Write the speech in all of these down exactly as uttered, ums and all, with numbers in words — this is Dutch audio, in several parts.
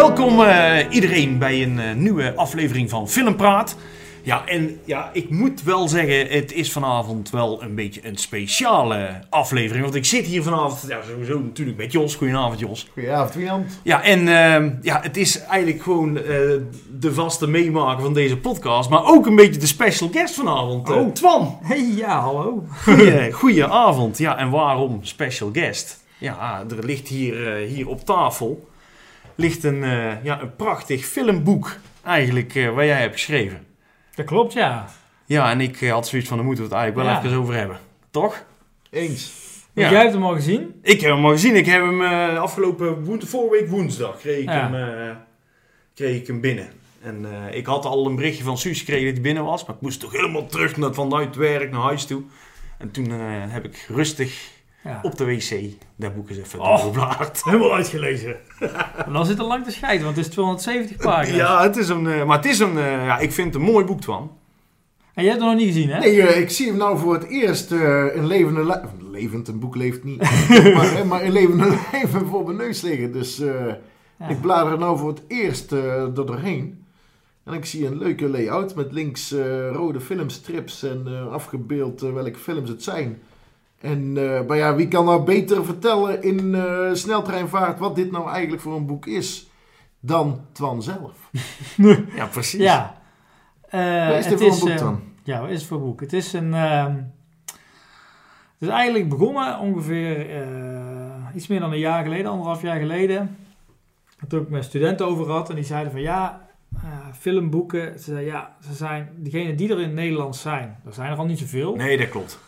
Welkom uh, iedereen bij een uh, nieuwe aflevering van Filmpraat. Ja, en ja, ik moet wel zeggen, het is vanavond wel een beetje een speciale aflevering. Want ik zit hier vanavond, ja, sowieso natuurlijk met Jos. Goedenavond, Jos. Goedenavond, Wienand. Ja, en uh, ja, het is eigenlijk gewoon uh, de vaste meemaker van deze podcast. Maar ook een beetje de special guest vanavond. Uh, oh, Twan. Hey, ja, hallo. Goeie, goedenavond. Ja, en waarom special guest? Ja, er ligt hier, uh, hier op tafel ligt een, uh, ja, een prachtig filmboek eigenlijk uh, waar jij hebt geschreven. Dat klopt, ja. Ja, en ik uh, had zoiets van, daar moeten we het eigenlijk wel ja. even over hebben. Toch? Eens. Ja. Jij hebt hem al gezien? Ik heb hem al gezien. Ik heb hem uh, afgelopen woensdag, vorige week woensdag kreeg ik, ja. hem, uh, kreeg ik hem binnen. En uh, ik had al een berichtje van Suus gekregen dat hij binnen was. Maar ik moest toch helemaal terug naar, vanuit het werk naar huis toe. En toen uh, heb ik rustig ja. op de wc dat boek eens even oh, doorgebladerd. Helemaal uitgelezen. En dan zit er lang te scheiden, want het is tweehonderdzeventig pagina's. Ja, het is een, uh, maar het is een, uh, ja, ik vind het een mooi boek, Twan. En jij hebt het nog niet gezien, hè? Nee, uh, ik zie hem nou voor het eerst uh, in levende lijf. Levend, een boek leeft niet. maar, maar in levende lijven voor mijn neus liggen. Dus uh, ja. ik blader er nou voor het eerst uh, er doorheen. En ik zie een leuke layout met links uh, rode filmstrips en uh, afgebeeld uh, welke films het zijn. En uh, maar ja, wie kan nou beter vertellen in uh, sneltreinvaart wat dit nou eigenlijk voor een boek is dan Twan zelf? Ja, precies. Ja. Uh, wat is dit voor is, een boek dan? Uh, ja, wat is het voor een boek? Het is een... Uh, het is eigenlijk begonnen ongeveer uh, iets meer dan een jaar geleden, anderhalf jaar geleden. Toen ik met studenten over had en die zeiden van ja, uh, filmboeken, ze zeiden ja, ze zijn degene die er in het Nederlands zijn. Er zijn er al niet zoveel. Nee, dat klopt.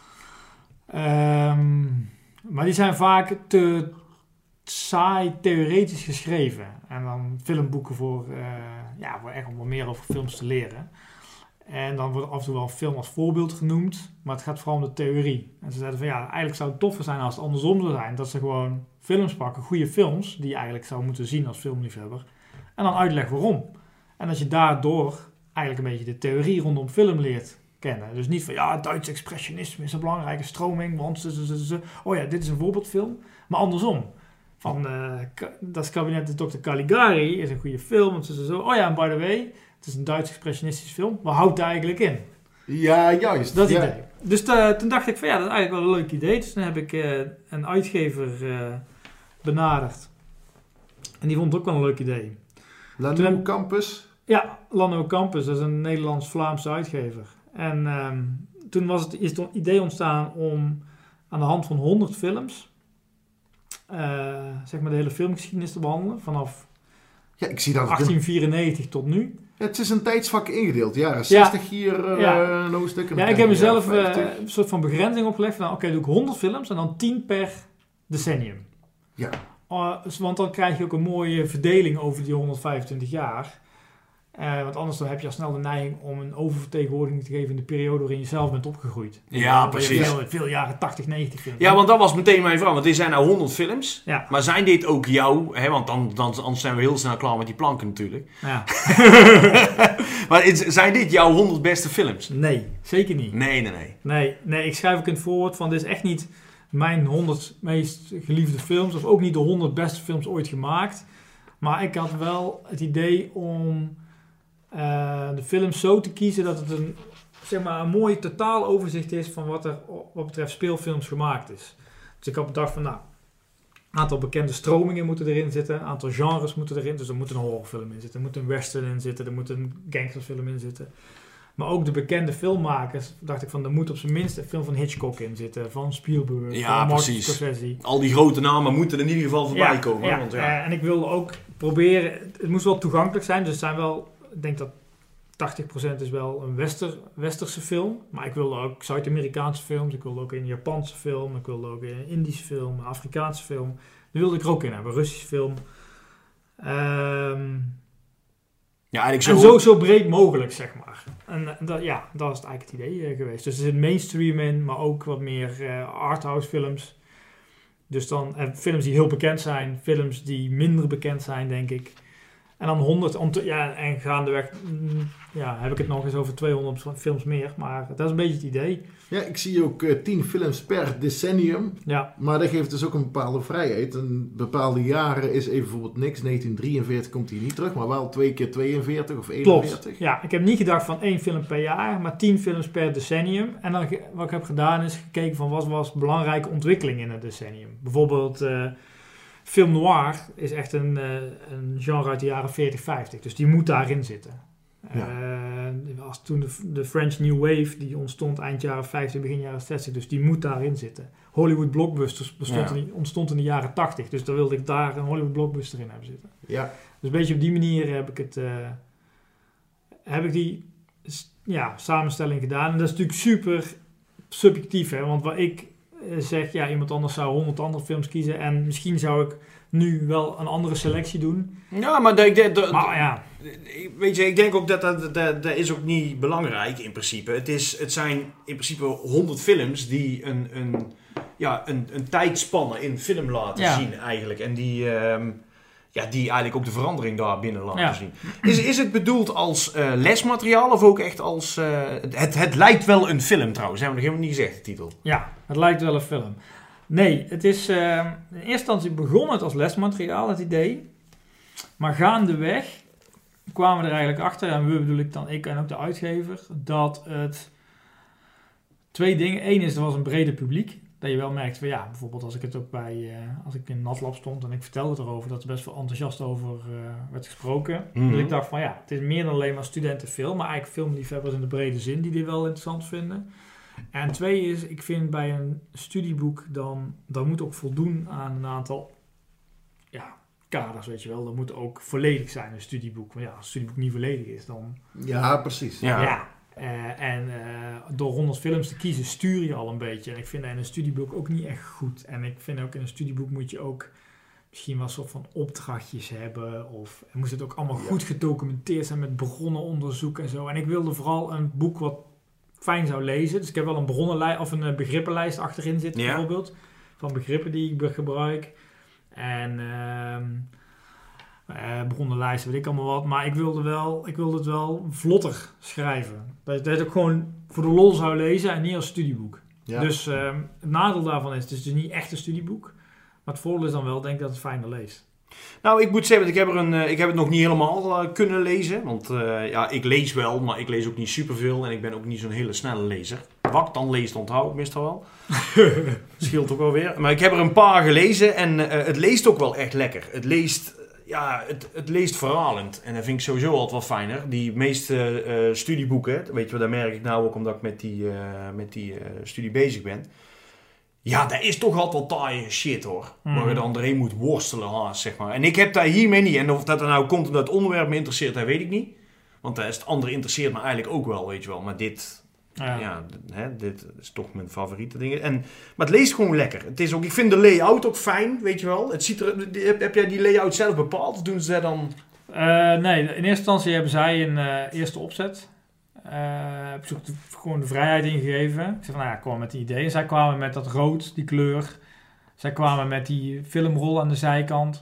Um, maar die zijn vaak te saai theoretisch geschreven. En dan filmboeken voor, uh, ja, voor echt om wat meer over films te leren. En dan wordt af en toe wel een film als voorbeeld genoemd, maar het gaat vooral om de theorie. En ze zeiden van ja, eigenlijk zou het toffer zijn als het andersom zou zijn. Dat ze gewoon films pakken, goede films, die je eigenlijk zou moeten zien als filmliefhebber. En dan uitleggen waarom. En dat je daardoor eigenlijk een beetje de theorie rondom film leert kennen. Dus niet van ja, Duits expressionisme is een belangrijke stroming, want ze, ze, ze, ze, oh ja, dit is een voorbeeldfilm. Maar andersom. Van uh, dat is kabinet de dokter Caligari is een goede film. Want ze, ze, zo, oh ja, en by the way, het is een Duits expressionistische film. Wat houdt daar eigenlijk in? Ja, juist. Dat ja. idee. Dus uh, toen dacht ik van ja, dat is eigenlijk wel een leuk idee. Dus toen heb ik uh, een uitgever uh, benaderd. En die vond het ook wel een leuk idee. Lano Campus? Ja, Lano Campus. Dat is een Nederlands-Vlaamse uitgever. En um, toen was het, is het idee ontstaan om aan de hand van honderd films, uh, zeg maar de hele filmgeschiedenis te behandelen. Vanaf ja, ik zie dat achttien vierennegentig tot nu. Ja, het is een tijdsvak ingedeeld. Jaren zestig ja. hier uh, ja. een hoofdstuk. Ja, ik heb mezelf uh, een soort van begrenzing opgelegd. Van, Oké, okay, doe ik honderd films en dan tien per decennium. Ja. Uh, want dan krijg je ook een mooie verdeling over die honderdvijfentwintig jaar. Uh, want anders dan heb je al snel de neiging om een oververtegenwoordiging te geven in de periode waarin je zelf bent opgegroeid. Ja, dan precies. Veel, veel jaren tachtig, negentig films. Ja, want dat was meteen mijn vraag. Want dit zijn nou honderd films. Ja. Maar zijn dit ook jouw... Hè, want dan, dan, anders zijn we heel snel klaar met die planken natuurlijk. Ja. Maar is, zijn dit jouw honderd beste films? Nee, zeker niet. Nee, nee, nee. Nee, nee ik schrijf ook in het voorwoord van dit is echt niet mijn honderd meest geliefde films. Of ook niet de honderd beste films ooit gemaakt. Maar ik had wel het idee om... Uh, de films zo te kiezen dat het een, zeg maar, een mooi totaal overzicht is van wat er wat betreft speelfilms gemaakt is. Dus ik had bedacht van nou, een aantal bekende stromingen moeten erin zitten, een aantal genres moeten erin. Dus er moet een horrorfilm in zitten, er moet een western in zitten, er moet een gangsterfilm in zitten. Maar ook de bekende filmmakers, dacht ik van, er moet op zijn minst een film van Hitchcock in zitten, van Spielberg, ja, van Martin precies. Scorsese. Al die grote namen moeten er in ieder geval voorbij ja, komen. Ja, want, ja. Uh, en ik wilde ook proberen, het moest wel toegankelijk zijn, dus het zijn wel... Ik denk dat tachtig procent is wel een wester, westerse film. Maar ik wilde ook Zuid-Amerikaanse films. Ik wilde ook een Japanse film. Ik wilde ook een Indische film. Een Afrikaanse film. Die wilde ik er ook in hebben. Een Russische film. Um, ja, eigenlijk zo... En zo, zo breed mogelijk, zeg maar. En dat, ja, dat is eigenlijk het idee uh, geweest. Dus er zit mainstream in. Maar ook wat meer uh, arthouse films. Dus dan uh, films die heel bekend zijn. Films die minder bekend zijn, denk ik. En dan honderd, om te, ja, en gaandeweg mm, ja, heb ik het nog eens over tweehonderd films meer. Maar dat is een beetje het idee. Ja, ik zie ook uh, tien films per decennium. Ja. Maar dat geeft dus ook een bepaalde vrijheid. Een bepaalde jaren is even bijvoorbeeld niks. negentien drieënveertig komt hij niet terug, maar wel twee keer tweeënveertig of eenenveertig. Klopt. Ja, ik heb niet gedacht van één film per jaar, maar tien films per decennium. En dan wat ik heb gedaan is gekeken van wat was belangrijke ontwikkeling in het decennium. Bijvoorbeeld uh, film noir is echt een, uh, een genre uit de jaren veertig, vijftig. Dus die moet daarin zitten. Ja. Uh, als toen de, de French New Wave, die ontstond eind jaren vijftig, begin jaren zestig. Dus die moet daarin zitten. Hollywood blockbusters bestond ja. in, ontstond in de jaren tachtig. Dus dan wilde ik daar een Hollywood blockbuster in hebben zitten. Ja. Dus een beetje op die manier heb ik het... Uh, heb ik die ja, samenstelling gedaan. En dat is natuurlijk super subjectief. Hè? Want wat ik uh, zeg, ja, iemand anders zou honderd andere films kiezen. En misschien zou ik nu wel een andere selectie doen. Ja, maar, de, de, de, maar ja. weet je, ik denk ook dat dat, dat, dat is ook niet belangrijk in principe. Het, is, het zijn in principe honderd films die een, een, ja, een, een tijdspanne in film laten ja. zien eigenlijk. En die... Um, Ja, die eigenlijk ook de verandering daar binnen laten ja. zien. Is, is het bedoeld als uh, lesmateriaal of ook echt als... Uh, het, het lijkt wel een film trouwens, hebben we nog helemaal niet gezegd, de titel. Ja, het lijkt wel een film. Nee, het is... Uh, in eerste instantie begon het als lesmateriaal, het idee. Maar gaandeweg kwamen we er eigenlijk achter, en we bedoel ik dan ik en ook de uitgever, dat het twee dingen... Eén is, er was een breder publiek. Dat je wel merkt van ja, bijvoorbeeld als ik het ook bij, uh, als ik in Natlab stond en ik vertelde erover dat er best wel enthousiast over uh, werd gesproken. Mm-hmm. Dus ik dacht van ja, het is meer dan alleen maar studentenfilm, maar eigenlijk filmliefhebbers in de brede zin die dit wel interessant vinden. En twee is, ik vind bij een studieboek dan, dan moet ook voldoen aan een aantal ja, kaders, weet je wel. Dat moet ook volledig zijn, een studieboek. Maar ja, als een studieboek niet volledig is, dan... Ja, precies. Ja. ja. Uh, en uh, door honderd films te kiezen stuur je al een beetje. En ik vind dat in een studieboek ook niet echt goed. En ik vind ook in een studieboek moet je ook misschien wel een soort van opdrachtjes hebben. Of moest het ook allemaal ja. goed gedocumenteerd zijn met bronnenonderzoek en zo. En ik wilde vooral een boek wat fijn zou lezen. Dus ik heb wel een bronnenlijst of een begrippenlijst achterin zitten ja. bijvoorbeeld. Van begrippen die ik gebruik. En... Uh, Uh, bronnenlijsten, weet ik allemaal wat. Maar ik wilde, wel, ik wilde het wel vlotter schrijven. Dat je het ook gewoon voor de lol zou lezen en niet als studieboek. Ja. Dus uh, het nadeel daarvan is, het is dus niet echt een studieboek. Maar het voordeel is dan wel, denk ik dat het fijner leest. Nou, ik moet zeggen, ik heb, er een, uh, ik heb het nog niet helemaal uh, kunnen lezen. Want uh, ja, ik lees wel, maar ik lees ook niet superveel. En ik ben ook niet zo'n hele snelle lezer. Wat ik dan lees, onthoud ik meestal wel. Scheelt ook wel weer. Maar ik heb er een paar gelezen en uh, het leest ook wel echt lekker. Het leest... Ja, het, het leest verhalend. En dat vind ik sowieso altijd wel fijner. Die meeste uh, studieboeken, weet je wel, daar merk ik nou ook omdat ik met die, uh, met die uh, studie bezig ben. Ja, dat is toch altijd wel taaie shit hoor. Mm. Waar je dan doorheen moet worstelen, haast, zeg maar. En ik heb daar hiermee niet. En of dat er nou komt omdat het onderwerp me interesseert, dat weet ik niet. Want dat is het andere interesseert me eigenlijk ook wel, weet je wel. Maar dit... Ja, ja hè, dit is toch mijn favoriete dingen. En, maar het leest gewoon lekker. Het is ook, ik vind de layout ook fijn, weet je wel. Het ziet er, heb, heb jij die layout zelf bepaald? Of doen ze dat dan? Uh, nee, in eerste instantie hebben zij een uh, eerste opzet. Uh, heb ik de, gewoon de vrijheid ingegeven. Ik zei van, nou ja, kwam met die ideeën. Zij kwamen met dat rood, die kleur. Zij kwamen met die filmrol aan de zijkant.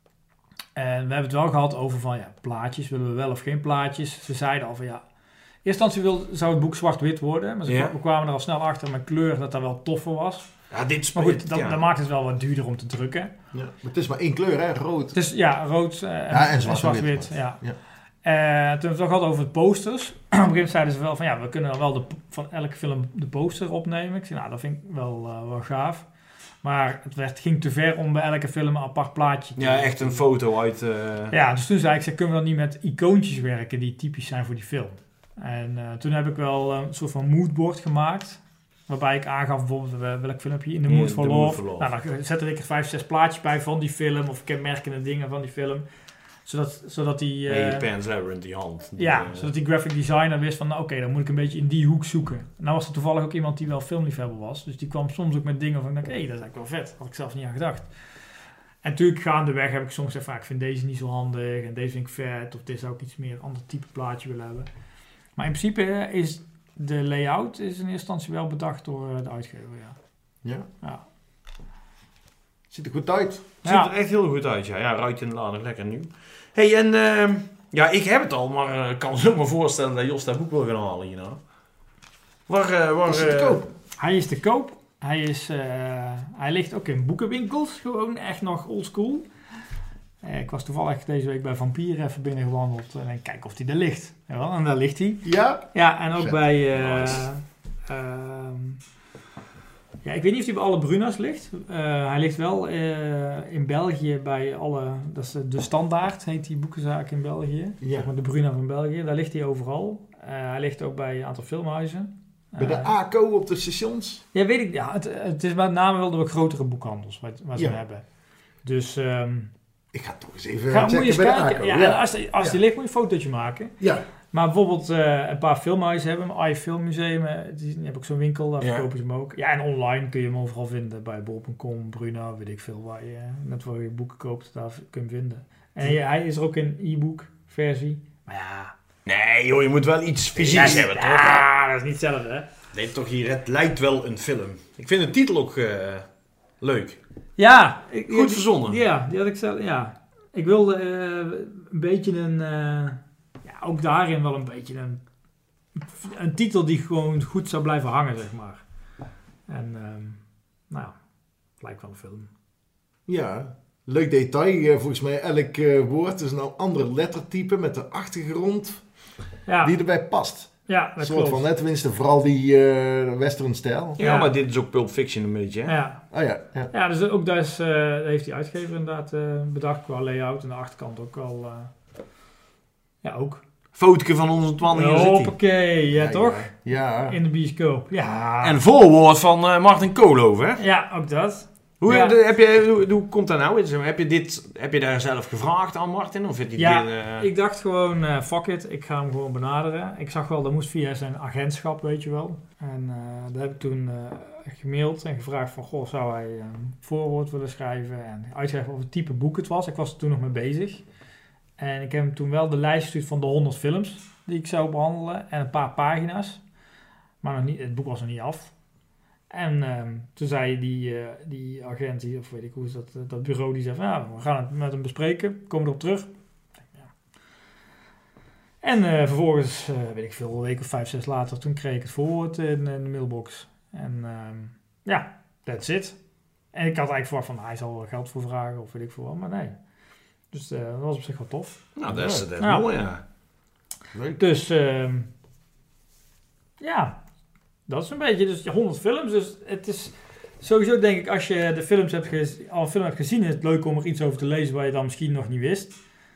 En we hebben het wel gehad over van, ja, plaatjes. Willen we wel of geen plaatjes? Ze zeiden al van, ja... In eerste instantie wil, zou het boek zwart-wit worden. Maar ze ja. kwamen er al snel achter met kleur dat dat wel toffer was. Ja, dit maar goed, dat, ja. dat maakt het wel wat duurder om te drukken. Ja. Maar het is maar één kleur, hè? Rood. Het is, ja, rood uh, en, ja, en zwart-wit. Zwart ja. Ja. Uh, toen hebben we het ook gehad over de posters. Op een gegeven moment zeiden ze wel van ja, we kunnen wel de, van elke film de poster opnemen. Ik zei, nou, dat vind ik wel, uh, wel gaaf. Maar het werd, ging te ver om bij elke film een apart plaatje te Ja, echt een foto uit... Uh... Ja, dus toen zei ik, kunnen we dan niet met icoontjes werken die typisch zijn voor die film? En uh, toen heb ik wel een soort van moodboard gemaakt. Waarbij ik aangaf bijvoorbeeld welk filmpje in de Mood for Love. Nou, dan zette ik er vijf, zes plaatjes bij van die film. Of kenmerkende dingen van die film. Zodat, zodat die... Uh, hey, Pan's Labyrinth, die hand. Die, ja, uh, zodat die graphic designer wist van... Nou, oké, okay, dan moet ik een beetje in die hoek zoeken. Nou was er toevallig ook iemand die wel filmliefhebber was. Dus die kwam soms ook met dingen van... Hé, hey, dat is eigenlijk wel vet. Had ik zelf niet aan gedacht. En natuurlijk gaandeweg heb ik soms gezegd... Van, ik vind deze niet zo handig. En deze vind ik vet. Of dit zou ik iets meer een ander type plaatje willen hebben. Maar in principe is de layout is in eerste instantie wel bedacht door de uitgever, ja. Ja? Ja. Ziet er goed uit. Ziet ja. er echt heel goed uit, ja. Ja, ruikt inderdaad nog lekker nieuw. Hey, en uh, ja, ik heb het al, maar ik uh, kan me zo maar voorstellen dat Jos dat boek wil gaan halen hierna. Waar, uh, waar is hij te koop? Hij is te koop. Hij, is, uh, hij ligt ook in boekenwinkels, gewoon echt nog oldschool. Uh, ik was toevallig deze week bij Vampier even binnengewandeld en uh, kijk of hij er ligt. Ja, en daar ligt hij. Ja? Ja, en ook Zet. bij... Uh, nice. uh, ja, ik weet niet of hij bij alle Bruna's ligt. Uh, hij ligt wel uh, in België bij alle... Dat is de Standaard, heet die boekenzaak in België. Ja. Zeg maar de Bruna van België. Daar ligt hij overal. Uh, hij ligt ook bij een aantal filmhuizen. Bij de A C O op de stations? Ja, weet ik. Ja, het, het is met name wel de grotere boekhandels wat, wat ze ja. hebben. Dus... Um, ik ga toch eens even ga, checken eens bij kijken. de A C O. Ja, Ja. Als, die, als ja. die ligt, moet je een fotootje maken. Ja. Maar bijvoorbeeld uh, een paar filmhuizen hebben hem. I Film Museum, die heb ik zo'n winkel, daar ja. verkopen ze hem ook. Ja, en online kun je hem overal vinden. Bij bol punt com, Bruna, weet ik veel. Waar je, net waar je boeken koopt, daar kun je hem vinden. En ja, hij is er ook in e-book versie. Maar ja... Nee joh, je moet wel iets fysieks ja, hebben, toch? Ja, dat is niet hetzelfde, hè? Nee, toch hier, het lijkt wel een film. Ik vind de titel ook uh, leuk. Ja. Ik, Goed ja, verzonnen. Ja, die had ik zelf, ja. Ik wilde uh, een beetje een... Uh, ja, ook daarin wel een beetje een... Een titel die gewoon goed zou blijven hangen, zeg maar. En, um, nou ja, het lijkt wel een film. Ja, leuk detail. Uh, volgens mij elk uh, woord is een ander lettertype met de achtergrond ja. die erbij past. Ja, dat een soort klopt. van, tenminste, vooral die uh, western stijl. Ja, ja, maar dit is ook Pulp Fiction een beetje, hè? Ja. Oh ja, ja. Ja, dus ook daar is, uh, heeft die uitgever inderdaad uh, bedacht qua layout en de achterkant ook al. Uh, ja, ook. Fotootje van onze Twan hier zit. Hoppakee, ja, ja toch? Ja. ja. In de bioscoop. Ja. En voorwoord van uh, Martin Koolhoven, hè? Ja, ook dat. Hoe, ja. de, heb je, hoe, hoe komt dat nou? Heb je, dit, heb je daar zelf gevraagd aan Martin? Of het ja, dit, uh... ik dacht gewoon, uh, fuck it, ik ga hem gewoon benaderen. Ik zag wel, dat moest via zijn agentschap, weet je wel. En uh, daar heb ik toen uh, gemaild en gevraagd van, goh, zou hij een voorwoord willen schrijven? En uitschrijven of het type boek het was. Ik was er toen nog mee bezig. En ik heb hem toen wel de lijst gestuurd van de honderd films die ik zou behandelen. En een paar pagina's. Maar nog niet, het boek was nog niet af. En um, toen zei die, uh, die agent, die, of weet ik hoe is dat, uh, dat bureau, die zei van, ja, we gaan het met hem bespreken, komen erop terug. Ja. En uh, vervolgens, uh, weet ik veel, een week of vijf, zes later, toen kreeg ik het voorwoord in, in de mailbox. En um, ja, that's it. En ik had eigenlijk verwacht van, hij zal er geld voor vragen, of weet ik veel wat, maar nee. Dus uh, dat was op zich wel tof. Nou, dat is, dat is ja. mooi, ja. Leuk. Dus, um, ja... Dat is een beetje, dus honderd films, dus het is sowieso denk ik, als je de films hebt gez- al een film hebt gezien, is het leuk om er iets over te lezen waar je dan misschien nog niet wist.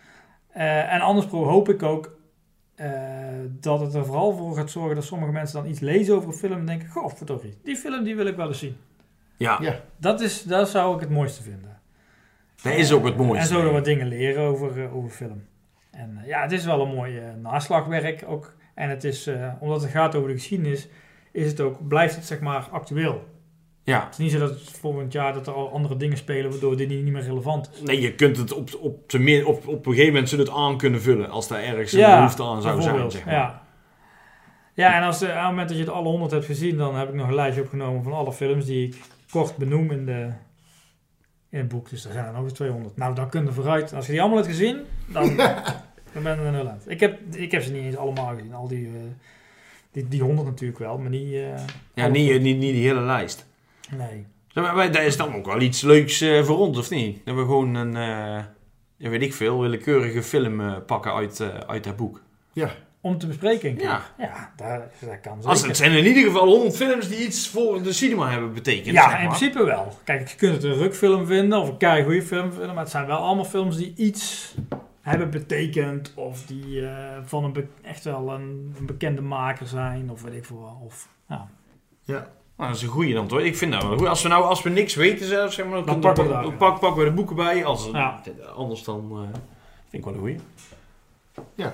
Uh, en anders hoop ik ook uh, dat het er vooral voor gaat zorgen dat sommige mensen dan iets lezen over een film en denken, goh, verdorie, die film die wil ik wel eens zien. Ja. ja. Dat, is, dat zou ik het mooiste vinden. Dat is ook het mooiste. En zo er wat dingen leren over, uh, over film. En uh, ja, het is wel een mooi uh, naslagwerk ook. En het is, uh, omdat het gaat over de geschiedenis, is het ook, blijft het zeg maar actueel. Ja. Het is niet zo dat het volgend jaar dat er al andere dingen spelen waardoor dit niet meer relevant is. Nee, je kunt het op, op, op, op, op een gegeven moment zullen het aan kunnen vullen als daar ergens een ja, behoefte aan zou zijn. Zeg maar. Ja, ja en als, uh, aan het moment dat je het alle honderd hebt gezien, dan heb ik nog een lijstje opgenomen van alle films die ik kort benoem in, de, in het boek. Dus er zijn er nog eens tweehonderd. Nou, dan kun je vooruit. Als je die allemaal hebt gezien, dan, dan ben je er nul uit. Ik heb, ik heb ze niet eens allemaal gezien. Al die... Uh, Die, die honderd natuurlijk wel, maar niet... Uh, ja, niet, niet, niet die hele lijst. Nee. Maar, maar dat is dan ook wel iets leuks uh, voor ons, of niet? Dat we gewoon een, uh, ja, weet ik veel, willekeurige film uh, pakken uit, uh, uit dat boek. Ja. Om te bespreken. Ja. Ja, daar, daar kan zeker. Als het zijn in ieder geval honderd films die iets voor de cinema hebben betekend. Ja, zeg maar. in principe wel. Kijk, je kunt het een rukfilm vinden of een keigoede film vinden, maar het zijn wel allemaal films die iets hebben betekend of die uh, van een be- echt wel een, een bekende maker zijn of weet ik veel wat. Of, ja. Ja. Nou, dat is een goeie dan toch? Ik vind dat wel goed. Als we nou, als we niks weten zelf, zeg maar, dan, Dan dan pakken we pak, daar, dan ja. pak, pakken we de boeken bij. Als, Ja. Anders dan uh, vind ik wel een goeie. Ja.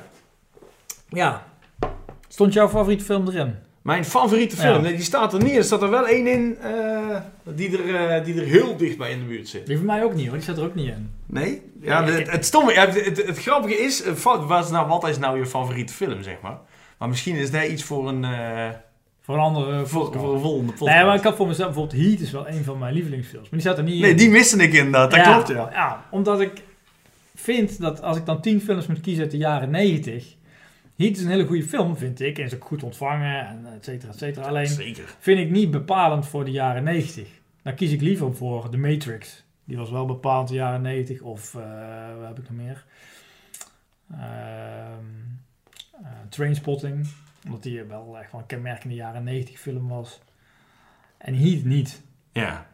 Ja. Stond jouw favoriete film erin? Mijn favoriete film, Ja. nee, die staat er niet. Er staat er wel één in uh, die, er, uh, die er heel dichtbij in de buurt zit. Die van mij ook niet hoor, die staat er ook niet in. Nee? Ja, de, het, het stomme, ja, het, het, het grappige is, wat is, nou, wat is nou je favoriete film, zeg maar? Maar misschien is dat iets voor een... Uh, Voor Voor een andere voor, voor een volgende podcast. Nee, maar ik had voor mezelf bijvoorbeeld Heat is wel een van mijn lievelingsfilms. Maar die staat er niet in. Nee, die miste ik inderdaad. Dat ja, klopt, ja. Ja, omdat ik vind dat als ik dan tien films moet kiezen uit de jaren negentig... Heat is een hele goede film, vind ik. En is ook goed ontvangen, en et cetera, et cetera. Alleen Zeker. vind ik niet bepalend voor de jaren negentig. Dan kies ik liever voor The Matrix. Die was wel bepalend in de jaren negentig. Of, uh, wat heb ik nog meer? Uh, uh, Trainspotting. Omdat die wel echt wel een kenmerkende jaren negentig film was. En Heat niet. Ja.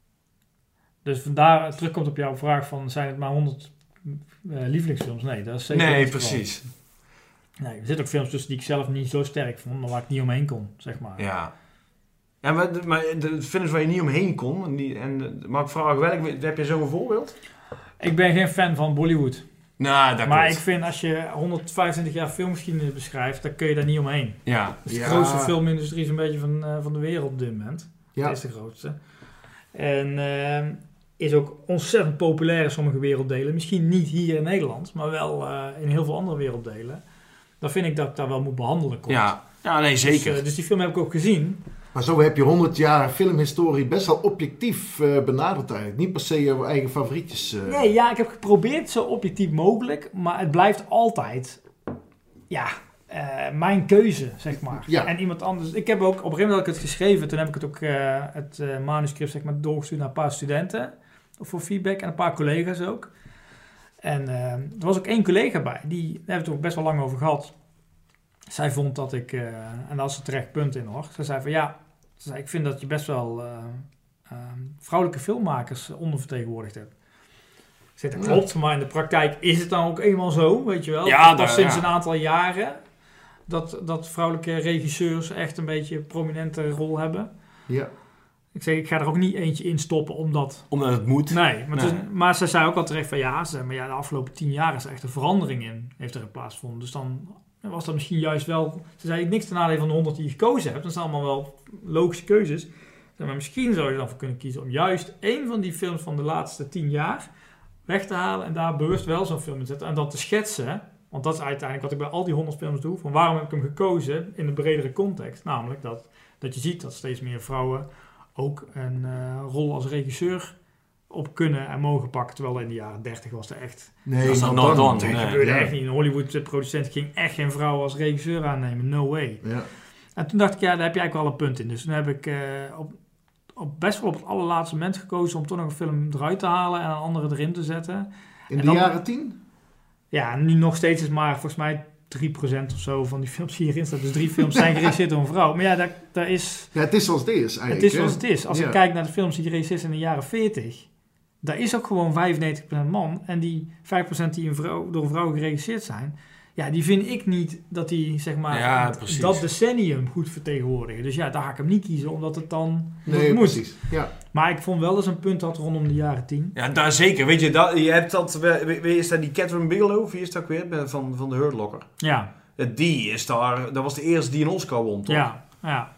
Dus vandaar, terugkomt op jouw vraag van, zijn het maar honderd uh, lievelingsfilms? Nee, dat is zeker Nee, niet precies. Nee, er zitten ook films tussen die ik zelf niet zo sterk vond, maar waar ik niet omheen kon, zeg maar. Ja. Ja, maar, de, maar de films waar je niet omheen kon, en, die, en mag ik vragen, welk, heb je zo'n voorbeeld? Ik ben geen fan van Bollywood. Nou, dat maar klopt. ik vind, als je honderdvijfentwintig jaar filmgeschiedenis beschrijft, dan kun je daar niet omheen. Ja. Dus de Ja. grootste filmindustrie is een beetje van, uh, van de wereld op dit moment. Ja. Dat is de grootste. En uh, is ook ontzettend populair in sommige werelddelen. Misschien niet hier in Nederland, maar wel uh, in heel veel andere werelddelen. Dan vind ik dat ik daar wel moet behandelen komt. Ja. Ja, nee, zeker. Dus, uh, dus die film heb ik ook gezien. Maar zo heb je honderd jaar filmhistorie best wel objectief uh, benaderd eigenlijk. Niet per se je eigen favorietjes. Uh. Nee, ja, ik heb geprobeerd zo objectief mogelijk. Maar het blijft altijd... Ja... Uh, mijn keuze, zeg maar. Ja. En iemand anders. Ik heb ook, op een gegeven moment had ik het geschreven. Toen heb ik het ook, uh, het uh, manuscript, zeg maar, doorgestuurd naar een paar studenten. Voor feedback en een paar collega's ook. En uh, er was ook één collega bij. Die, daar hebben we het ook best wel lang over gehad. Zij vond dat ik, uh, en daar was een terecht punt in hoor. Zij zei van ja, ze zei, ik vind dat je best wel uh, uh, vrouwelijke filmmakers ondervertegenwoordigd hebt. Ik zei, dat klopt, maar in de praktijk is het dan ook eenmaal zo, weet je wel. Ja, dat daar, sinds ja. een aantal jaren dat, dat vrouwelijke regisseurs echt een beetje een prominente rol hebben. Ja. Ik zeg, ik ga er ook niet eentje in stoppen omdat... Omdat het moet. Nee, maar, Nee. Dus, maar ze zei ook al terecht van ja, ze zei, maar ja, de afgelopen tien jaar is er echt een verandering in, heeft er plaatsgevonden. Dus dan was dat misschien juist wel... Ze zei, niks ten nadele van de honderd die je gekozen hebt. Dat zijn allemaal wel logische keuzes. Maar misschien zou je er dan voor kunnen kiezen om juist één van die films van de laatste tien jaar weg te halen en daar bewust wel zo'n film in te zetten. En dat te schetsen, want dat is uiteindelijk wat ik bij al die honderd films doe. Van waarom heb ik hem gekozen in een bredere context? Namelijk dat, dat je ziet dat steeds meer vrouwen ook een uh, rol als regisseur op kunnen en mogen pakken. Terwijl in de jaren dertig was er echt... Nee, dat is dan, nog dan, dan. Dat Nee. gebeurde Ja. echt niet. Een Hollywood-producent ging echt geen vrouw als regisseur aannemen. No way. Ja. En toen dacht ik, ja, daar heb je eigenlijk wel een punt in. Dus toen heb ik uh, op, op best wel op het allerlaatste moment gekozen om toch nog een film eruit te halen en een andere erin te zetten. In En de dan- jaren tien? Ja, nu nog steeds is maar volgens mij drie procent of zo van die films die hierin staan. Dus drie films zijn geregisseerd door een vrouw. Maar ja, daar, daar is... Ja, het is zoals het is eigenlijk. Het is hè? zoals het is. Als Ja. ik kijk naar de films die geregisseerd zijn in de jaren veertig... daar is ook gewoon vijfennegentig procent man. En die vijf procent die een vrouw, door een vrouw geregisseerd zijn... ja, die vind ik niet dat die, zeg maar, Ja, het- precies. dat decennium goed vertegenwoordigen. Dus ja, daar ga ik hem niet kiezen, omdat het dan omdat Nee, het moet. precies. Ja. Maar ik vond wel eens een punt dat rondom de jaren tien. Ja, daar zeker. Weet je, dat, je hebt dat... Wie wie is dat die Catherine Bigelow? Wie is dat ook weer? Van, van de Hurt Locker. Ja, Die is daar... Dat was de eerste die een Oscar won, toch? ja, ja.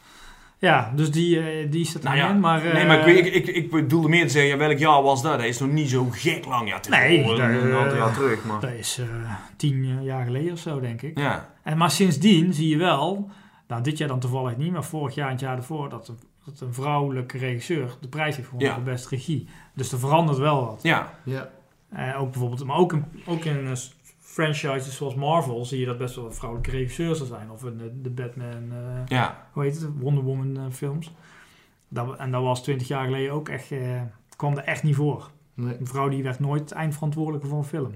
Ja, dus die, uh, die staat Nou erin. ja, maar, uh, nee, maar ik, weet- ik, ik, ik bedoelde meer te zeggen, ja, welk jaar was dat? Dat is nog niet zo gek lang. Ja, het is Nee, wel daar, een aantal uh, jaar terug, maar... dat is uh, tien uh, jaar geleden of zo, denk ik. Ja, En, maar sindsdien zie je wel, nou dit jaar dan toevallig niet, maar vorig jaar en het jaar ervoor, dat een, dat een vrouwelijke regisseur de prijs heeft gewonnen Ja. voor beste regie. Dus er verandert wel wat. ja. Ja. Uh, ook bijvoorbeeld, maar ook in, ook in uh, franchises zoals Marvel zie je dat best wel vrouwelijke regisseurs er zijn. Of in de, de Batman, uh, Ja, hoe heet het, Wonder Woman uh, films. Dat, en dat was twintig jaar geleden ook echt, uh, kwam er echt niet voor. Nee. Een vrouw die werd nooit eindverantwoordelijke voor een film.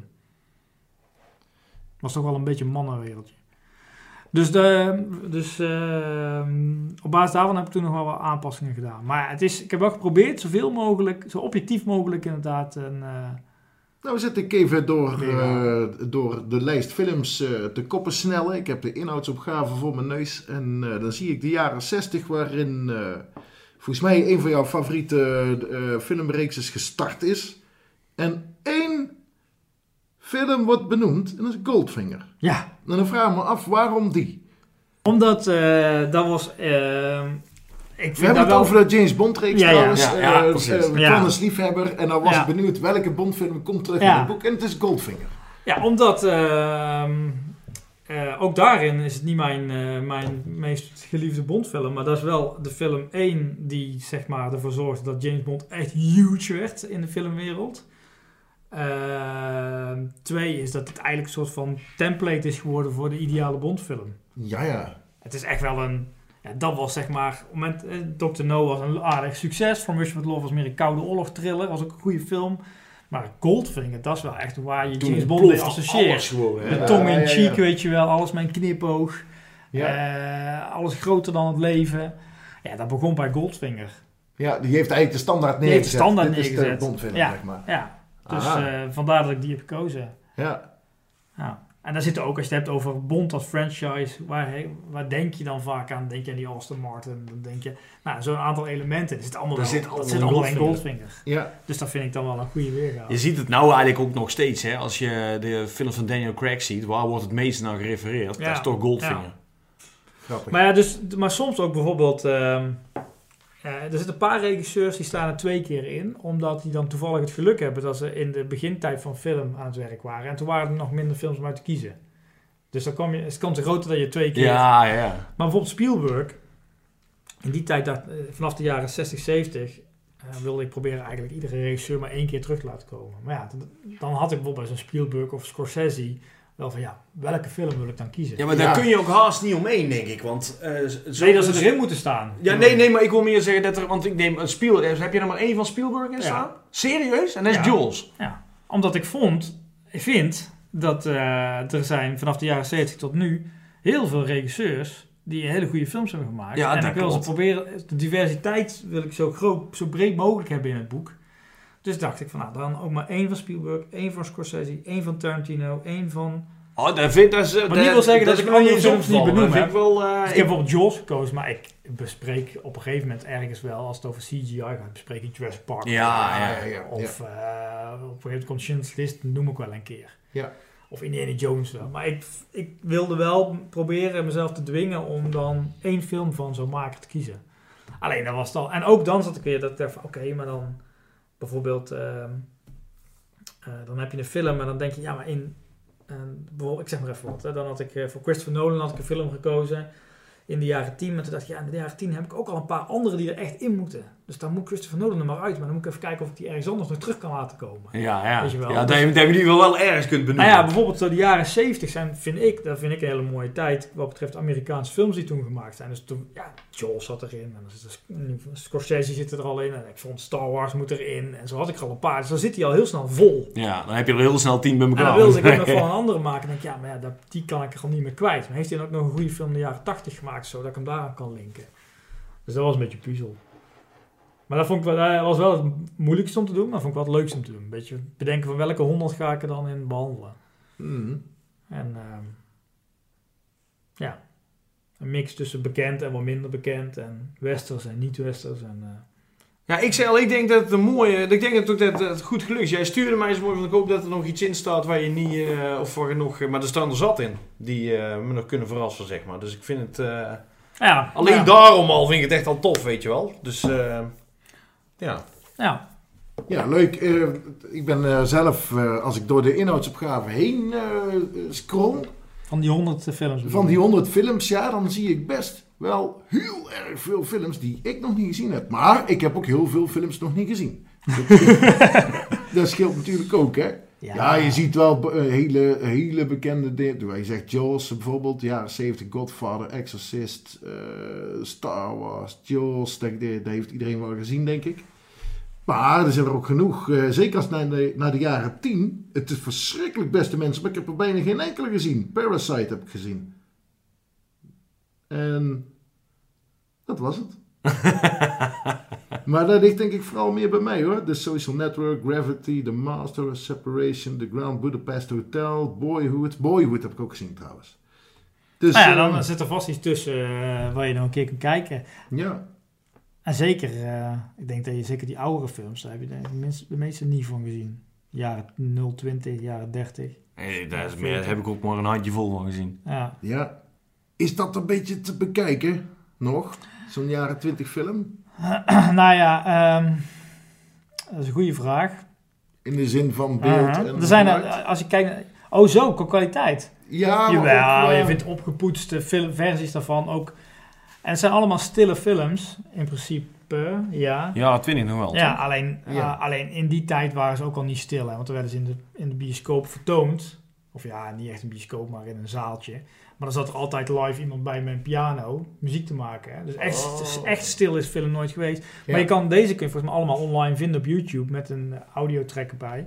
Was toch wel een beetje een mannenwereldje. Dus, de, dus uh, op basis daarvan heb ik toen nog wel wat aanpassingen gedaan. Maar het is, ik heb wel geprobeerd zoveel mogelijk, zo objectief mogelijk inderdaad. En, uh, Nou, we zitten ik even door, Mega. uh, door de lijst films uh, te koppen snellen. Ik heb de inhoudsopgave voor mijn neus. En uh, dan zie ik de jaren zestig waarin uh, volgens mij een van jouw favoriete uh, filmreekses gestart is. En één film wordt benoemd en dat is Goldfinger. ja, En dan vraag ik me af, waarom die? omdat uh, dat was... Uh, ik We vind hebben dat het wel... over de James Bond reeks Ja, ja. trouwens. Ja, ja, Uh, precies. uh, Ja. Twan is liefhebber en dan was Ja. ik benieuwd welke Bondfilm komt terug Ja. in het boek. En het is Goldfinger. Ja, omdat... Uh, uh, ook daarin is het niet mijn, uh, mijn meest geliefde Bondfilm. Maar dat is wel de film één die zeg maar ervoor zorgde dat James Bond echt huge werd in de filmwereld. Uh, twee is dat het eigenlijk een soort van template is geworden voor de ideale Bondfilm. Ja, ja. Het is echt wel een... Ja, dat was zeg maar... Op het moment, eh, dokter No was een aardig succes. From Russia with Love was meer een koude oorlog thriller. Was ook een goede film. Maar Goldfinger, dat is wel echt waar je James Bond mee associeert. De ja, tong in ja, ja, cheek, ja. weet je wel. Alles met een knipoog. Ja. Uh, alles groter dan het leven. Ja, dat begon bij Goldfinger. Ja, die heeft eigenlijk de standaard die neergezet. Die heeft de standaard Dit neergezet. is de Bondfilm, ja, zeg maar. Ja, dus uh, vandaar dat ik die heb gekozen. Ja. Ja. En daar zit er ook, als je het hebt over Bond als franchise, waar, waar denk je dan vaak aan? Denk je aan die Aston Martin? Dan denk je, nou, zo'n aantal elementen. Dat zit allemaal, wel, zit dat allemaal zit in allemaal in Goldfinger. Goldfinger. Ja. Dus dat vind ik dan wel een goede weergave. Je ziet het nou eigenlijk ook nog steeds, hè. Als je de films van Daniel Craig ziet, waar wordt het meest naar gerefereerd? Ja. Dat is toch Goldfinger. Ja. Grappig. Maar ja, dus, maar soms ook bijvoorbeeld... Um, uh, er zitten een paar regisseurs die staan er twee keer in, omdat die dan toevallig het geluk hebben dat ze in de begintijd van film aan het werk waren. En toen waren er nog minder films om uit te kiezen. Dus dan kwam je, is de kans groter dat je twee keer... Ja, ja. Maar bijvoorbeeld Spielberg, in die tijd, dacht, vanaf de jaren zestig, zeventig, uh, wilde ik proberen eigenlijk iedere regisseur maar één keer terug te laten komen. Maar ja, dan had ik bijvoorbeeld bij zo'n Spielberg of Scorsese wel van ja, welke film wil ik dan kiezen? Ja, maar Ja. daar kun je ook haast niet omheen, denk ik. Want, uh, zo nee, dat ze erin moeten staan. Ja, nee, nee, maar ik wil meer zeggen dat er... Want ik neem een Spielberg... Heb je er maar één van Spielberg in Ja. staan? Serieus? En dat is Ja. Jaws. Ja, omdat ik vond, ik vind dat uh, er zijn vanaf de jaren zeventig tot nu heel veel regisseurs die hele goede films hebben gemaakt. Ja, en dat ik wil klopt. ze proberen, de diversiteit wil ik zo groot, zo breed mogelijk hebben in het boek. Dus dacht ik van nou, dan ook maar één van Spielberg, één van Scorsese, één van Tarantino, één van... Oh, dat vind dat is... Maar niet wil zeggen dat ik andere films niet benoem, Dat vind ik wel... Uh, Dus ik heb bijvoorbeeld Jaws gekozen, maar ik bespreek op een gegeven moment ergens wel, als het over C G I gaat, bespreek ik Jurassic Park. Ja, ja, ja. Of uh, op een gegeven moment komt Schindler's List, noem ik wel een keer. Ja. Of Indiana Jones wel. Maar ik, ik wilde wel proberen mezelf te dwingen om dan één film van zo'n maker te kiezen. Alleen dat was het al. En ook dan zat ik weer dat ik dacht van oké, okay, maar dan bijvoorbeeld, uh, uh, dan heb je een film en dan denk je, ja maar in, uh, bijvoorbeeld, ik zeg maar even wat, hè, dan had ik uh, voor Christopher Nolan had ik een film gekozen in de jaren tien. Maar toen dacht ik, ja in de jaren tien heb ik ook al een paar andere die er echt in moeten. Dus dan moet Christopher Nolan er maar uit. Maar dan moet ik even kijken of ik die ergens anders nog terug kan laten komen. Ja, ja. Weet je wel. Ja, dat je, dat je die wel wel ergens kunt benoemen. Nou ja, bijvoorbeeld zo de jaren zeventig zijn, vind ik, dat vind ik een hele mooie tijd wat betreft Amerikaanse films die toen gemaakt zijn. Dus toen, ja, Jaws zat erin en dan zit er, Scorsese zit er al in en ik vond Star Wars moet erin en zo had ik er al een paar. Dus dan zit hij al heel snel vol. Ja, dan heb je er heel snel tien bij elkaar. En dan wilde ik ook nog van een andere maken. En denk ik, ja, maar ja, dat, die kan ik er gewoon niet meer kwijt. Maar heeft hij dan ook nog een goede film in de jaren tachtig gemaakt, zodat ik hem daaraan kan linken. Dus dat was een beetje puzzel. Maar dat, vond ik wel, dat was wel het moeilijkste om te doen, maar vond ik wel het leukste om te doen. Een beetje bedenken van welke honderd ga ik er dan in behandelen. Mm. En uh, ja, een mix tussen bekend en wat minder bekend. En westers en niet-westers. En, uh, Ja, ik zei al, ik denk dat het een mooie... Ik denk dat het, dat het goed gelukt is. Jij stuurde mij zo mooi, want ik hoop dat er nog iets in staat waar je niet... Uh, of waar je nog... Maar er staan er zat in. Die uh, me nog kunnen verrassen, zeg maar. Dus ik vind het... Uh, ja, alleen ja. daarom al vind ik het echt al tof, weet je wel. Dus uh, ja. Ja. Ja, leuk. Uh, ik ben uh, zelf, uh, als ik door de inhoudsopgave heen uh, scroll... Van die honderd films. Van die honderd films, ja, dan zie ik best wel heel erg veel films die ik nog niet gezien heb. Maar ik heb ook heel veel films nog niet gezien. Dat scheelt natuurlijk ook, hè. Ja, ja je ziet wel uh, hele, hele bekende dingen. Je zegt Jaws bijvoorbeeld, jaren zeventig, Godfather, Exorcist, uh, Star Wars, Jaws. Dat, dat heeft iedereen wel gezien, denk ik. Maar er zijn er ook genoeg, uh, zeker als naar de, naar de jaren tien. Het is verschrikkelijk beste mensen, maar ik heb er bijna geen enkele gezien. Parasite heb ik gezien. En dat was het. Maar dat ligt denk ik vooral meer bij mij hoor. The Social Network, Gravity, The Master, Separation, The Grand Budapest Hotel, Boyhood. Boyhood heb ik ook gezien trouwens. Dus, nou ja, dan uh, zit er vast iets tussen uh, waar je nog een keer kan kijken. Ja. En zeker, uh, ik denk dat je zeker die oudere films, daar heb je de, minst, de meeste niet van gezien. Jaren nul twintig, jaren dertig. Hey, daar, is meer, daar heb ik ook maar een handje vol van gezien. Ja. Ja. Is dat een beetje te bekijken nog? Zo'n jaren twintig film? Uh, nou ja, um, dat is een goede vraag. In de zin van beeld Uh-huh. en er zijn geluid? er, als je kijkt, oh zo, qua kwaliteit. Ja, Jawel, maar ook, uh, je vindt opgepoetste film, versies daarvan ook. En het zijn allemaal stille films, in principe, ja. Ja, twintig nog wel. Ja, toch? alleen, Ja. uh, alleen in die tijd waren ze ook al niet stil, hè, want er werden ze in de, in de bioscoop vertoond. Of ja, niet echt een bioscoop, maar in een zaaltje. Maar dan zat er altijd live iemand bij met een piano muziek te maken. Hè. Dus echt, Oh. echt stil is film nooit geweest. Ja. Maar je kan, deze kun je volgens mij allemaal online vinden op YouTube met een audiotrack erbij.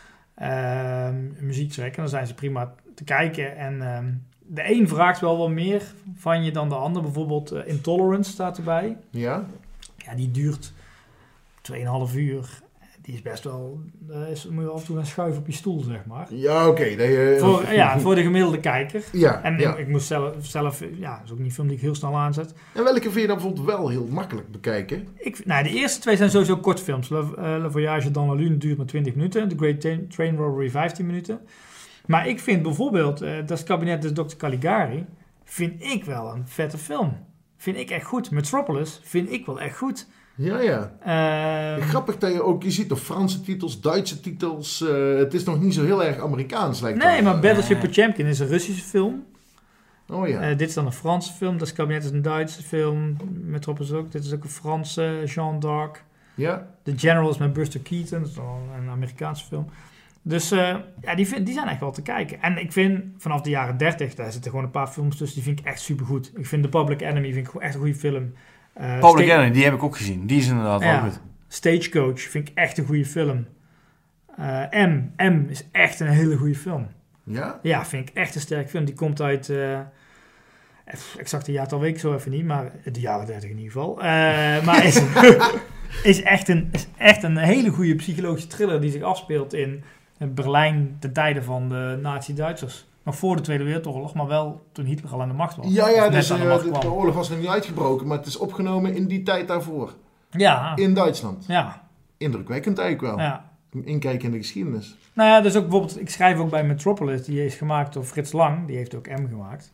Ehm, een muziektrack. En dan zijn ze prima te kijken. En ehm, de een vraagt wel wat meer van je dan de ander. Bijvoorbeeld uh, Intolerance staat erbij. Ja? Ja, die duurt tweeënhalf uur. Die is best wel... Uh, is, moet je af en toe gaan schuiven op je stoel, zeg maar. Ja, oké. Okay. Uh, voor, ja, voor de gemiddelde kijker. Ja, En ja. ik, ik moest zelf, zelf... Ja, dat is ook niet een film die ik heel snel aanzet. En welke vind je dan bijvoorbeeld wel heel makkelijk bekijken? Ik, nou, de eerste twee zijn sowieso kortfilms. Le, uh, Le Voyage dans la Lune duurt maar twintig minuten. The Great Train, Train Robbery vijftien minuten. Maar ik vind bijvoorbeeld... Uh, Das Kabinet des dokter Caligari... vind ik wel een vette film. Vind ik echt goed. Metropolis vind ik wel echt goed. Ja, ja. Uh, Grappig dat je ook... Je ziet nog Franse titels, Duitse titels. Uh, het is nog niet zo heel erg Amerikaans, lijkt Nee, dat. maar Battleship Potemkin is een Russische film. Oh ja. Uh, dit is dan een Franse film. Das Kabinet is een Duitse film. Metropolis ook. Dit is ook een Franse. Jeanne d'Arc. Ja. The General is met Buster Keaton. Dat is wel een Amerikaanse film. Dus uh, ja, die, vind, die zijn echt wel te kijken. En ik vind vanaf de jaren dertig, daar zitten gewoon een paar films tussen, die vind ik echt supergoed. Ik vind The Public Enemy vind ik gewoon echt een goede film. Uh, Public Sta- Enemy, die heb ik ook gezien. Die is inderdaad Ja. wel goed. Stagecoach vind ik echt een goede film. Uh, M. M is echt een hele goede film. Ja? Ja, vind ik echt een sterke film. Die komt uit... Uh, exact de jaartal weet ik zo even niet, maar de jaren dertig in ieder geval. Uh, maar is, is, echt een, is echt een hele goede psychologische thriller die zich afspeelt in Berlijn ten tijde van de Nazi-Duitsers. Nog voor de Tweede Wereldoorlog, maar wel toen Hitler al aan de macht was. Ja, ja, Net dus aan de uh, macht de, kwam. de oorlog was nog niet uitgebroken, maar het is opgenomen in die tijd daarvoor. Ja. In Duitsland. Ja. Indrukwekkend eigenlijk wel. Ja. Inkijken in de geschiedenis. Nou ja, dus ook bijvoorbeeld, ik schrijf ook bij Metropolis, die is gemaakt door Frits Lang, die heeft ook M gemaakt.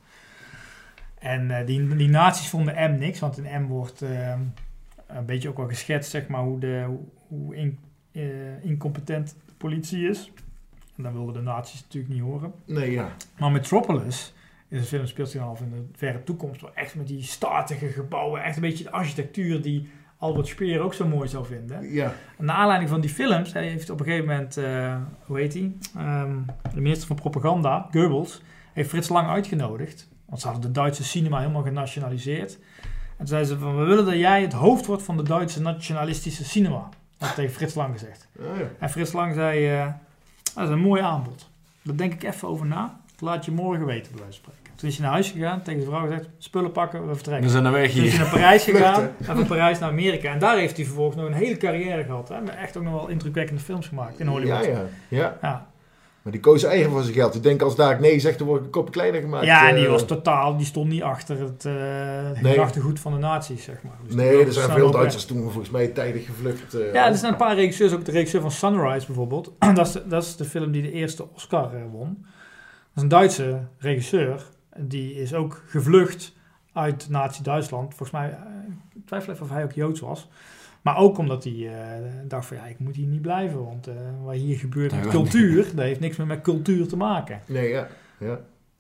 En uh, die, die nazi's vonden M niks, want in M wordt uh, een beetje ook wel geschetst, zeg maar, hoe, de, hoe, hoe in, uh, incompetent de politie is. En dan wilden de nazi's natuurlijk niet horen. Nee, ja. Maar Metropolis is een film, speelt zich af in de verre toekomst, waar echt met die statige gebouwen, echt een beetje de architectuur die Albert Speer ook zo mooi zou vinden. Ja. En naar aanleiding van die films, hij heeft op een gegeven moment, uh, hoe heet hij, um, de minister van Propaganda, Goebbels, heeft Frits Lang uitgenodigd. Want ze hadden de Duitse cinema helemaal genationaliseerd. En toen zeiden ze van, we willen dat jij het hoofd wordt van de Duitse nationalistische cinema. Dat heeft tegen Frits Lang gezegd. Oh, ja. En Frits Lang zei, uh, dat is een mooi aanbod. Daar denk ik even over na. Dat laat je morgen weten, bij wijze van spreken. Toen is hij naar huis gegaan, tegen zijn vrouw gezegd, spullen pakken, we vertrekken. We zijn naar weg Toen is hier. hij naar Parijs gegaan, Vluchten. en van Parijs naar Amerika. En daar heeft hij vervolgens nog een hele carrière gehad. Hè? Met echt ook nog wel indrukwekkende films gemaakt in Hollywood. Ja, ja, ja. Ja. Maar die koos eigen voor zijn geld. Ik denk als daar nee zegt, dan word ik een kopje kleiner gemaakt. Ja, en die uh, was totaal, die stond niet achter het uh, Nee. gedachtegoed van de nazi's, zeg maar. Dus die Nee, wilde er zijn snel veel op weg. Duitsers toen volgens mij tijdig gevlucht. Uh, Ja, er zijn een paar regisseurs, ook de regisseur van Sunrise bijvoorbeeld. dat, is de, dat is de film die de eerste Oscar uh, won. Dat is een Duitse regisseur. Die is ook gevlucht uit Nazi-Duitsland. Volgens mij, uh, ik twijfel even of hij ook Joods was. Maar ook omdat hij uh, dacht van, ja, ik moet hier niet blijven. Want uh, wat hier gebeurt Dat met wel cultuur, dat heeft niks meer met cultuur te maken. Nee, ja. ja.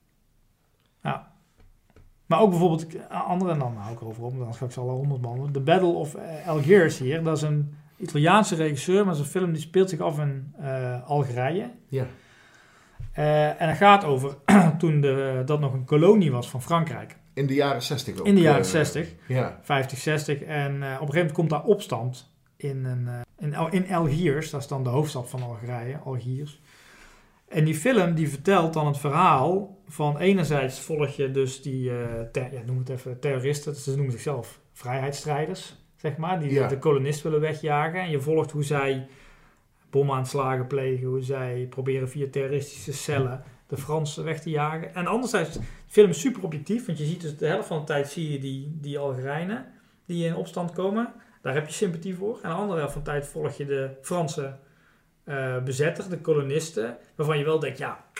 Ja. Maar ook bijvoorbeeld, andere, en dan hou ik erover op, dan ga ik ze alle honderd man. The Battle of Algiers hier, dat is een Italiaanse regisseur, maar zijn film die speelt zich af in uh, Algerije. Ja. Uh, en het gaat over toen de, dat nog een kolonie was van Frankrijk. In de jaren zestig ook. In de jaren uh, zestig, Ja. vijftig, zestig. En uh, op een gegeven moment komt daar opstand in, een, uh, in, Al- in Algiers, dat is dan de hoofdstad van Algerije, Algiers. En die film die vertelt dan het verhaal van enerzijds volg je dus die, uh, ter, ja, noem het even, terroristen, ze noemen zichzelf vrijheidsstrijders, zeg maar, die Ja. de kolonist willen wegjagen. En je volgt hoe zij bomaanslagen plegen, hoe zij proberen via terroristische cellen de Fransen weg te jagen. En anderzijds, de film is super objectief, want je ziet dus de helft van de tijd zie je die, die Algerijnen die in opstand komen. Daar heb je sympathie voor. En de andere helft van de tijd volg je de Franse uh, bezetter, de kolonisten, waarvan je wel denkt, ja,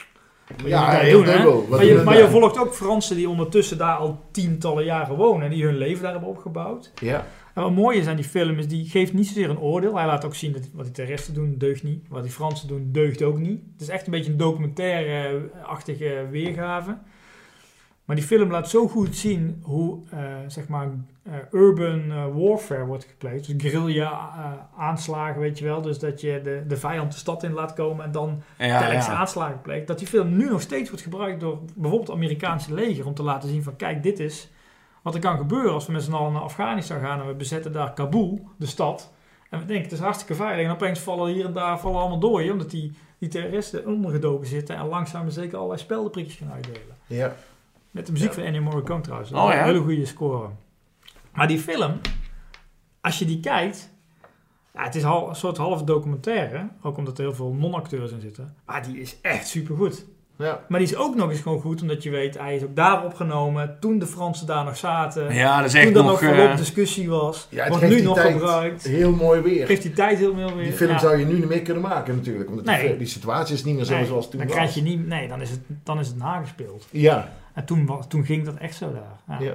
Ja, je heel doen, hè? dubbel. Maar je, maar je volgt ook Fransen die ondertussen daar al tientallen jaren wonen. En die hun leven daar hebben opgebouwd. Ja. En wat mooi is aan die film is, die geeft niet zozeer een oordeel. Hij laat ook zien dat wat die terroristen doen, deugt niet. Wat die Fransen doen, deugt ook niet. Het is echt een beetje een documentaire-achtige weergave. Maar die film laat zo goed zien hoe, uh, zeg maar, uh, urban uh, warfare wordt gepleegd. Dus guerrilla-aanslagen, uh, weet je wel. Dus dat je de, de vijand de stad in laat komen en dan ja, telkens ja. aanslagen pleegt. Dat die film nu nog steeds wordt gebruikt door bijvoorbeeld het Amerikaanse leger. Om te laten zien van, kijk, dit is wat er kan gebeuren als we met z'n allen naar Afghanistan gaan. En we bezetten daar Kabul, de stad. En we denken, het is hartstikke veilig. En opeens vallen hier en daar vallen allemaal door. Omdat die, die terroristen ondergedoken zitten. En langzaam en zeker allerlei speldenprikjes gaan uitdelen. Ja. Met de muziek ja. van Ennio Morricone trouwens. Oh, ja? Een hele goede score. Maar die film, als je die kijkt... Ja, het is al een soort half documentaire. Ook omdat er heel veel non-acteurs in zitten. Maar die is echt supergoed. Ja. Maar die is ook nog eens gewoon goed, omdat je weet... Hij is ook daar opgenomen, toen de Fransen daar nog zaten. Ja, dat is echt toen er nog... nog volop uh... discussie was. Ja, wordt nu nog gebruikt. Heel mooi weer. Geeft die tijd heel mooi weer. Die film ja. zou je nu niet meer kunnen maken natuurlijk. Omdat nee. die, die situatie is niet meer zo nee, zoals toen dan was. Krijg je niet, nee, dan is, het, dan is het nagespeeld. Ja. En toen, was, toen ging dat echt zo daar. Ja. Ja.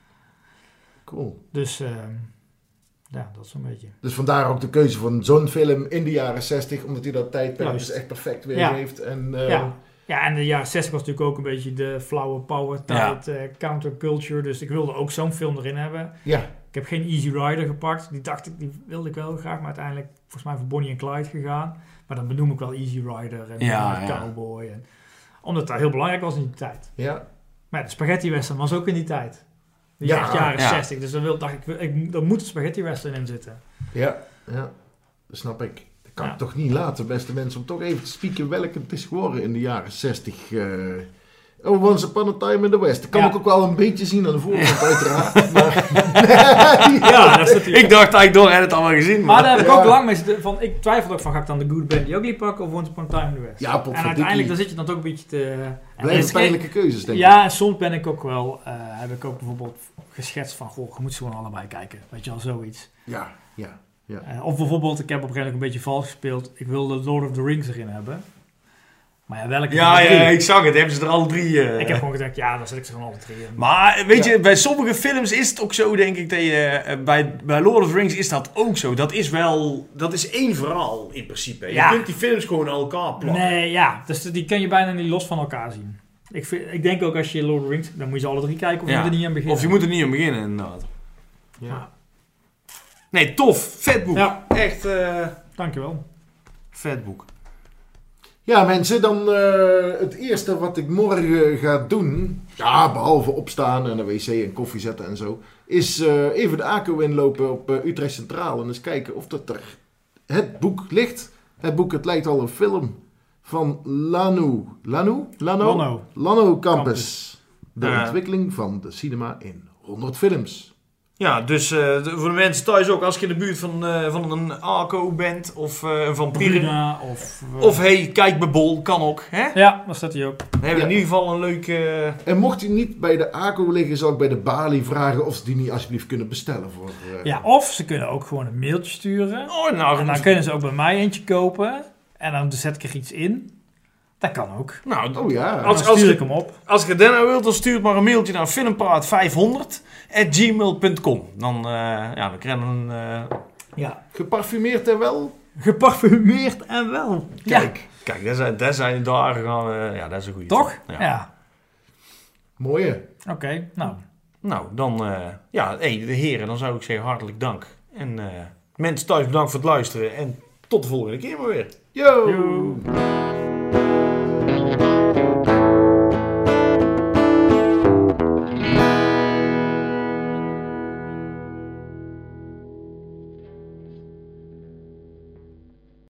Cool. Dus uh, ja, dat is zo'n beetje. Dus vandaar ook de keuze van zo'n film in de jaren zestig. Omdat hij dat tijdperk dus echt perfect weergeeft. Ja. En, uh, ja. ja, en de jaren zestig was natuurlijk ook een beetje de flauwe power tijd. Ja. Uh, counterculture. Dus ik wilde ook zo'n film erin hebben. Ja. Ik heb geen Easy Rider gepakt. Die dacht ik, die wilde ik wel graag. Maar uiteindelijk volgens mij voor Bonnie en Clyde gegaan. Maar dan benoem ik wel Easy Rider en ja, ja. Cowboy. En, omdat dat heel belangrijk was in die tijd. Ja. Maar ja, de spaghetti western was ook in die tijd. Die ja, echt jaren ja. zestig. Dus dan wil, dacht ik, ik, er moet een spaghetti western in zitten. Ja, ja. Dat snap ik. Dat kan ja. ik toch niet laten, beste mensen, om toch even te spieken welke het is geworden in de jaren zestig. Uh, oh, Once Upon a Time in the West. Dat kan ja. ik ook wel een beetje zien aan de voorkant, ja. uiteraard. Maar, ja, dat is natuurlijk... Ik dacht eigenlijk door, hij had het allemaal gezien. Maar, maar daar heb ik ja. ook lang mee zitten. Van, ik twijfelde ook van, ga ik dan de Good Bad the Ugly pakken of Once Upon a Time in the West? Ja, en uiteindelijk dan zit je dan toch een beetje te... Blijven pijnlijke keuzes, denk ik. Ja, en soms ben ik ook wel... Uh, heb ik ook bijvoorbeeld geschetst van, goh, je moet ze gewoon allebei kijken. Weet je wel, zoiets. Ja, ja. Ja. Uh, of bijvoorbeeld, ik heb op een gegeven moment een beetje vals gespeeld. Ik wilde Lord of the Rings erin hebben. Maar ja, welke? Ja, ja, ik zag het. Hebben ze er alle drie... Uh... Ik heb gewoon gedacht, ja, dan zet ik ze gewoon alle drie in. Maar weet ja. je, bij sommige films is het ook zo, denk ik, dat je... Uh, bij, bij Lord of the Rings is dat ook zo. Dat is wel... Dat is één verhaal, in principe. Je ja. kunt die films gewoon aan elkaar plakken. Nee, ja. Dus die kan je bijna niet los van elkaar zien. Ik, vind, ik denk ook als je Lord of the Rings... Dan moet je ze alle drie kijken of ja. je moet er niet aan beginnen. Of je moet er niet aan beginnen, inderdaad. Ja. ja. Nee, tof. Vet boek. Ja. Echt... Uh... Dankjewel. Vet boek. Ja, mensen, dan uh, het eerste wat ik morgen ga doen, ja, behalve opstaan en een wc en koffie zetten en zo, is uh, even de A C O inlopen op uh, Utrecht Centraal en eens kijken of dat er het boek ligt. Het boek, het lijkt al een film van Lano. Lano? Lano? Lano. Lano Campus. De uh. ontwikkeling van de cinema in honderd films. Ja, dus uh, de, voor de mensen thuis ook, als je in de buurt van, uh, van een A C O bent of uh, een Vampire of... Uh, of hey, kijk bij Bol, kan ook. Hè? Ja, dat staat hij ook. We hebben ja. in ieder geval een leuke... Uh... En mocht hij niet bij de A C O liggen, zou ik bij de balie vragen of ze die niet alsjeblieft kunnen bestellen. Voor, uh... Ja, of ze kunnen ook gewoon een mailtje sturen. Oh, nou, en dan kunnen ze ook bij mij eentje kopen. En dan zet ik er iets in. Dat kan ook. Nou, oh ja. Als, dan als stuur je, ik hem op. Als je dat nou wilt, dan stuur maar een mailtje naar filmpraat vijfhonderd at gmail dot com. Dan, uh, ja, dan krijgen we een... Uh... Ja. Geparfumeerd en wel? Geparfumeerd en wel. Kijk. Ja. Kijk, dat zijn, dat zijn dagen gaan we... Ja, dat is een goede. Toch? Ja. ja. Mooie. Oké, okay, nou. Nou, dan... Uh, ja, hey, de heren, dan zou ik zeggen hartelijk dank. En uh, mensen thuis bedankt voor het luisteren. En tot de volgende keer maar weer. Yo! Yo.